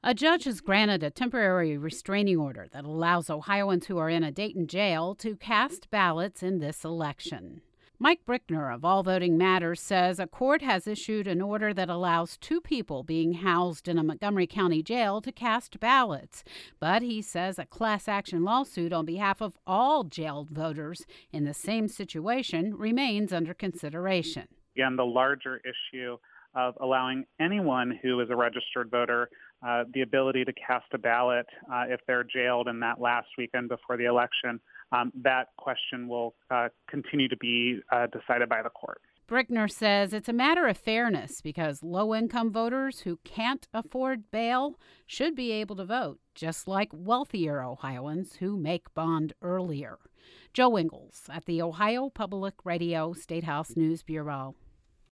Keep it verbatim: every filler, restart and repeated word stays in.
A judge has granted a temporary restraining order that allows Ohioans who are in a Dayton jail to cast ballots in this election. Mike Brickner of All Voting Matters says a court has issued an order that allows two people being housed in a Montgomery County jail to cast ballots. But he says a class action lawsuit on behalf of all jailed voters in the same situation remains under consideration. Again, the larger issue of allowing anyone who is a registered voter uh, the ability to cast a ballot uh, if they're jailed in that last weekend before the election. Um, that question will uh, continue to be uh, decided by the court. Brickner says it's a matter of fairness because low-income voters who can't afford bail should be able to vote, just like wealthier Ohioans who make bond earlier. Joe Ingles at the Ohio Public Radio Statehouse News Bureau.